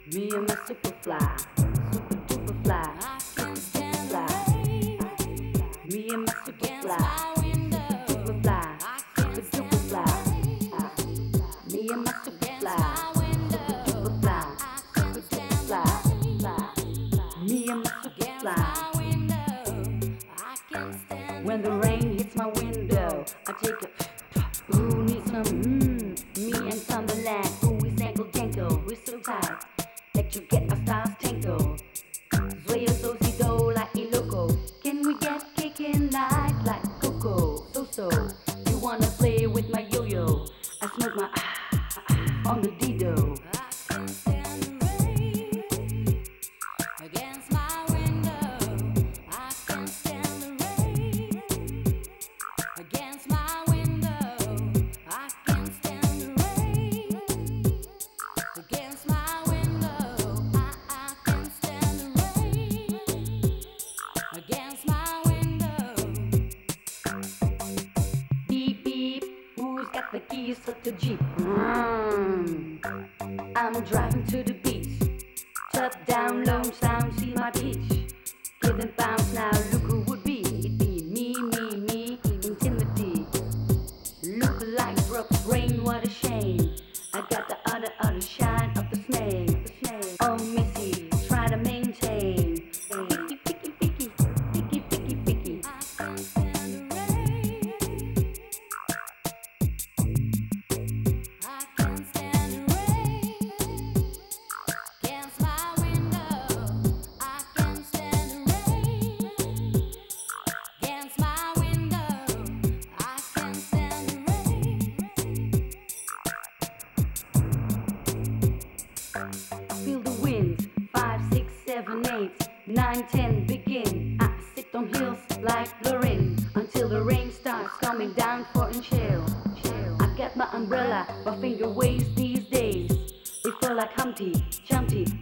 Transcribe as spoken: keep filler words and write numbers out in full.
Me and my super fly, super duper fly, super duper fly. Me and my super fly, super duper fly, super duper fly. Me and my super fly, super duper fly, super duper fly. Me and my super fly. When the rain hits my window, I take a ooh, need some mmm. Me and Sunderland, ooh, we ankle jangle, we're so tight. Let you get our stars tangled. Sueyo so si do like Iloko. Can we get kicking night like Coco? So so, you wanna play with my yo-yo? I smoke my ah, ah, ah on the Dido. Against my window, I can stand the rain. Against my window, I can stand the rain. Against my window, I, I can stand the rain. Against my window. Beep beep, who's got the keys to the Jeep? Mm. I'm driving to the beach. Top down, low sound, see my peach. Giving bounce now, look who would be. It be me, me, me, intimidate. Look like Brooks Rain, what a shame. I got the other, other shine of the snake. The snake. Oh, Missy, try to maintain. Picky, picky, picky, picky, picky, picky. I can stand the rain. I can stand the rain. Against my window, I can stand the rain. Against my window, I can stand the rain. I feel the wind, five, six, seven, eight, nine, ten, begin. I sit on hills like Lorraine until the rain starts coming down for and chill. I got my umbrella, my finger waves these days. They feel like Humpty, Jumpty,